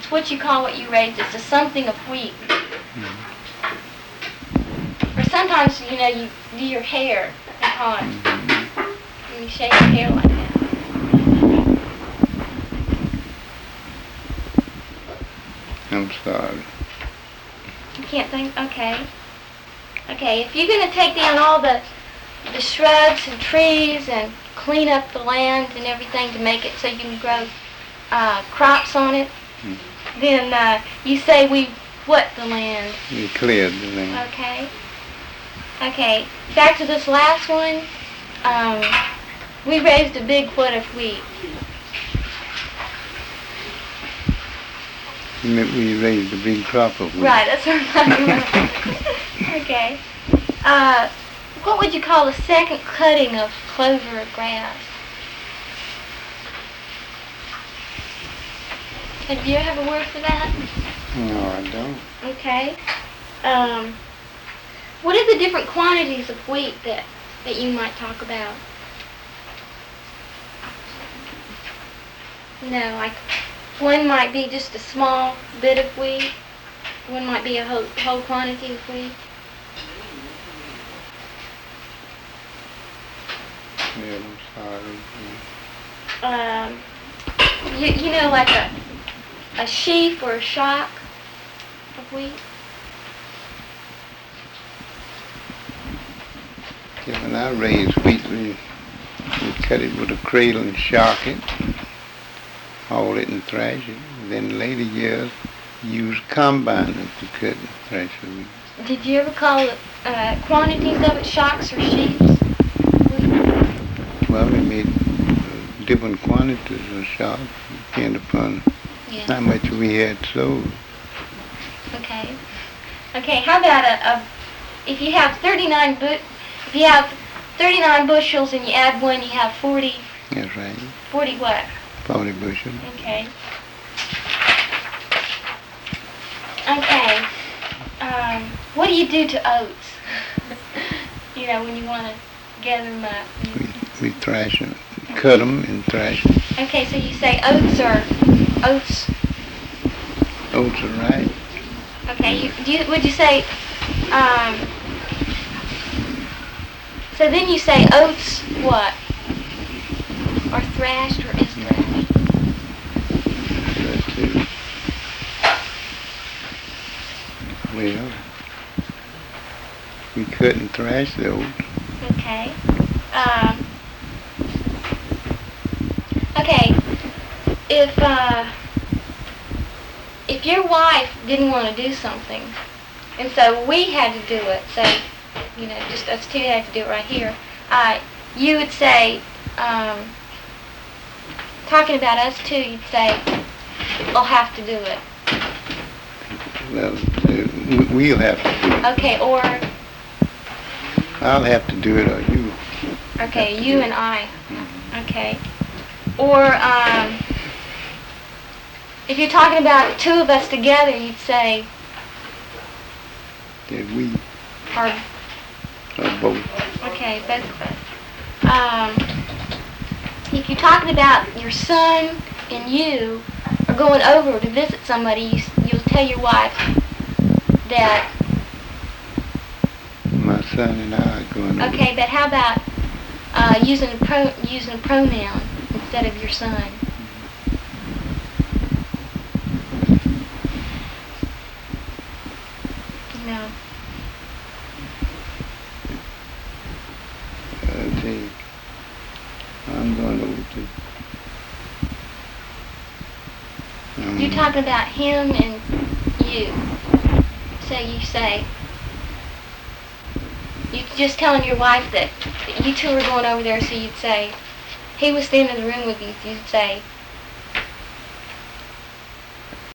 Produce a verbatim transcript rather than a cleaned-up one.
it's what you call what you raised. It's a something of wheat. Mm. Or sometimes, you know, you do your hair in pots. Mm-hmm. And you shave your hair like that. I'm sorry. You can't think? Okay. Okay, if you're going to take down all the the shrubs and trees and clean up the land and everything to make it so you can grow uh, crops on it, Mm. then uh, you say we what the land? We cleared the land. Okay. Okay, back to this last one. Um, we raised a big what of wheat. You meant we raised a big crop of wheat. Right, that's what I'm talking about. Okay. Uh, what would you call the second cutting of clover or grass? Have you have a word for that? No, I don't. Okay. Um, what are the different quantities of wheat that, that you might talk about? No, like one might be just a small bit of wheat. One might be a whole, whole quantity of wheat. Yeah, I'm sorry. Um, you, you know, like a a sheaf or a shock of wheat. Yeah, when I raised wheat, we, we cut it with a cradle and shock it, haul it and thrash it. Then later years, use combine to cut and thrash the wheat. Did you ever call it uh, quantities of it shocks or sheaves? Well, we made uh, different quantities of shock, depending upon Yeah. how much we had sold. Okay. Okay. How about a, a if you have thirty-nine bu- if you have thirty-nine bushels and you add one, you have forty. That's right. Forty what? forty bushels. Okay. Okay. Um, what do you do to oats? You know, when you want to gather them up. We, we thrash them, cut them and thrash them. Okay, so you say oats are oats. Oats are right. Okay, you, do you, would you say? Um, so then you say oats what? Are thrashed or is thrashed? That's it. Well, we cut and thrash the oats. Okay. Um, okay. If uh, if your wife didn't want to do something, and so we had to do it, say, you know, just us two had to do it right here, uh, you would say, um, talking about us two, you'd say, we'll have to do it. Well, uh, we'll have to do it. Okay, or, I'll have to do it, or you. okay, you and I. Okay. Or, um, if you're talking about two of us together, you'd say, That we, or, or both. okay, both of us. Um, if you're talking about your son and you are going over to visit somebody, you, you'll tell your wife that, My son and I are going over. okay, but how about uh, using a pro, using a pronoun instead of your son? No. Uh, see, I'm going over to. Um, You're talking about him and you. So you say, you're just telling your wife that, that you two are going over there, so you'd say, he was standing in the room with you, you'd say,